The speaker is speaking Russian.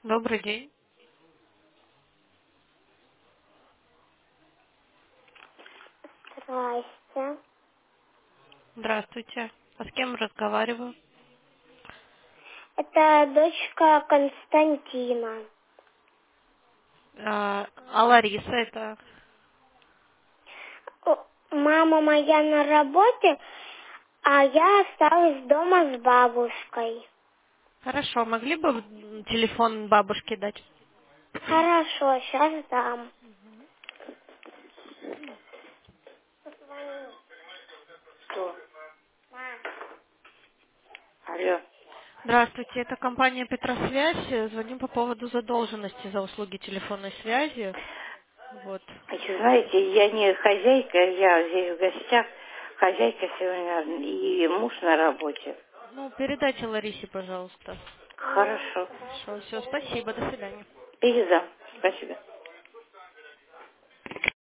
Добрый день. Здрасте. Здравствуйте. А с кем разговариваю? Это дочка Константина. А Лариса это... Мама моя на работе, а я осталась дома с бабушкой. Хорошо, могли бы телефон бабушке дать? Хорошо, сейчас дам. Что? Алло. Здравствуйте, это компания Петросвязь. Звоним по поводу задолженности за услуги телефонной связи. Вот. Знаете, я не хозяйка, я здесь в гостях. Хозяйка сегодня и муж на работе. Ну, передайте Ларисе, пожалуйста. Хорошо. Хорошо, все, спасибо, до свидания. Передам. Спасибо.